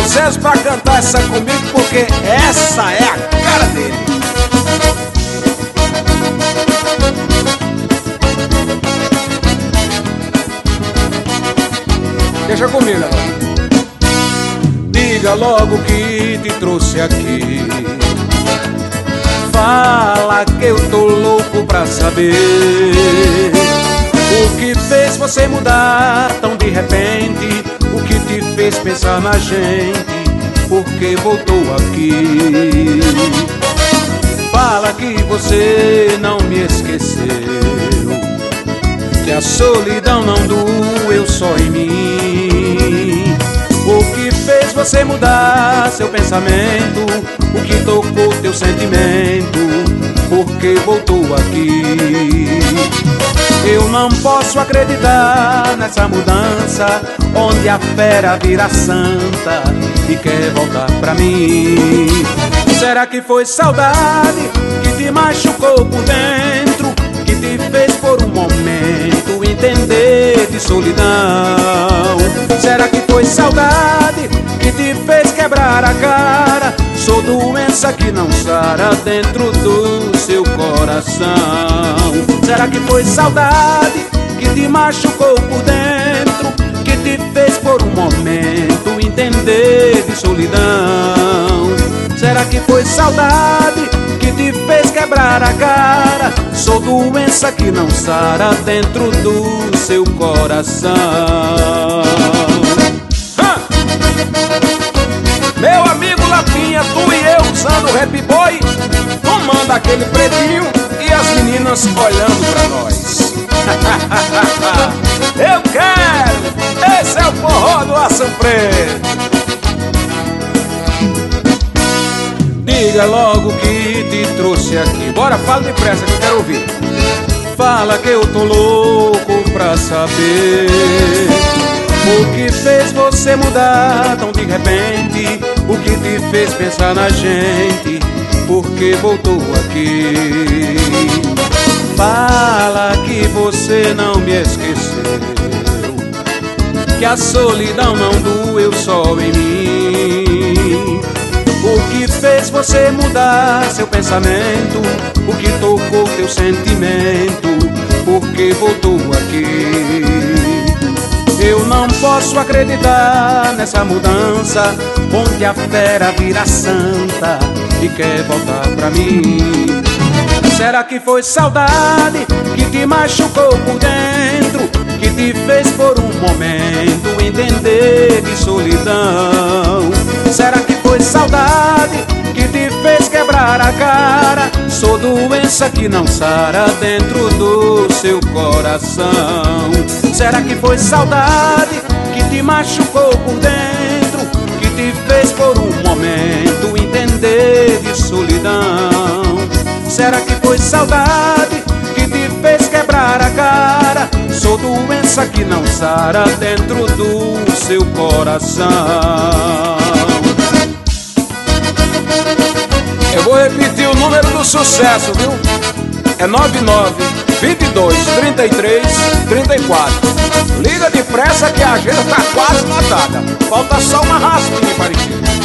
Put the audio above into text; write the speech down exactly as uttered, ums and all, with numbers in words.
sucesso pra cantar essa comigo, porque essa é a cara dele. Deixa comigo agora. Diga logo que te trouxe aqui. Fala que eu tô louco pra saber o que fez você mudar tão de repente, o que te fez pensar na gente, porque voltou aqui. Fala que você não me esqueceu, que a solidão não doeu só em mim. O que fez você mudar seu pensamento, o que tocou teu sentimento, porque voltou aqui. Eu não posso acreditar nessa mudança, onde a fera vira santa e quer voltar pra mim. Será que foi saudade que te machucou por dentro, que te fez por um momento entender de solidão? Será que foi saudade que te fez quebrar a cara? Sou doença que não sara dentro do seu coração. Será que foi saudade que te machucou por dentro, que te fez por um momento entender de solidão? Será que foi saudade que te fez quebrar a cara? Sou doença que não sara dentro do seu coração. Hã! Meu amigo Lapinha, tu e eu usando o Rap Boy, tomando aquele pretinho e as meninas olhando pra nós. Eu quero! Esse é o forró do Aço Preto. Diga logo que te trouxe aqui. Bora, fala depressa que eu quero ouvir. Fala que eu tô louco pra saber o que fez você mudar tão de repente, o que te fez pensar na gente, porque voltou aqui. Fala que você não me esqueceu, que a solidão não doeu só em mim. O que fez você mudar seu pensamento, o que tocou teu sentimento, porque voltou aqui. Eu não posso acreditar nessa mudança, onde a fera vira santa e quer voltar pra mim. Será que foi saudade que te machucou por dentro, que te fez por um momento entender de solidão? Será que foi saudade que te fez quebrar a cara? Sou doença que não sara dentro do seu coração. Será que foi saudade que te machucou por dentro, que te fez por um momento entender de solidão? Será que foi saudade que te fez quebrar a cara? Sou doença que não sara dentro do seu coração. Eu vou repetir o número do sucesso, viu? É nove nove, vinte e dois, trinta e três, trinta e quatro. Liga depressa que a agenda tá quase matada. Falta só uma raspinha, Mariquinha.